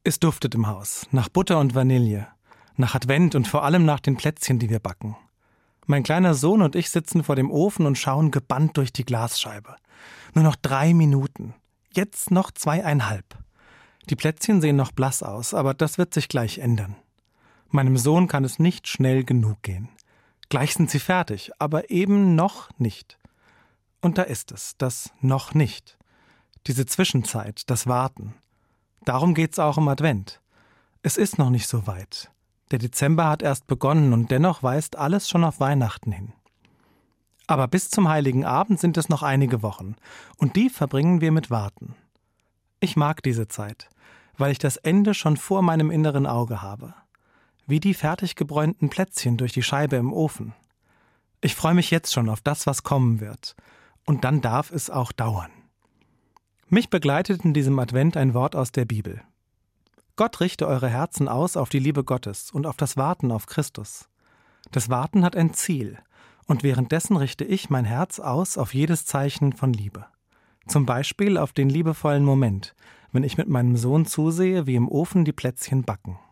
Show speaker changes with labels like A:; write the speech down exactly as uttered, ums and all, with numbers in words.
A: Es duftet im Haus, nach Butter und Vanille, nach Advent und vor allem nach den Plätzchen, die wir backen. Mein kleiner Sohn und ich sitzen vor dem Ofen und schauen gebannt durch die Glasscheibe. Nur noch drei Minuten, jetzt noch zweieinhalb. Die Plätzchen sehen noch blass aus, aber das wird sich gleich ändern. Meinem Sohn kann es nicht schnell genug gehen. Gleich sind sie fertig, aber eben noch nicht. Und da ist es, das noch nicht. Diese Zwischenzeit, das Warten. Darum geht's auch im Advent. Es ist noch nicht so weit. Der Dezember hat erst begonnen und dennoch weist alles schon auf Weihnachten hin. Aber bis zum Heiligen Abend sind es noch einige Wochen und die verbringen wir mit Warten. Ich mag diese Zeit, weil ich das Ende schon vor meinem inneren Auge habe. Wie die fertig gebräunten Plätzchen durch die Scheibe im Ofen. Ich freue mich jetzt schon auf das, was kommen wird. Und dann darf es auch dauern. Mich begleitet in diesem Advent ein Wort aus der Bibel. Gott richte eure Herzen aus auf die Liebe Gottes und auf das Warten auf Christus. Das Warten hat ein Ziel, und währenddessen richte ich mein Herz aus auf jedes Zeichen von Liebe. Zum Beispiel auf den liebevollen Moment, wenn ich mit meinem Sohn zusehe, wie im Ofen die Plätzchen backen.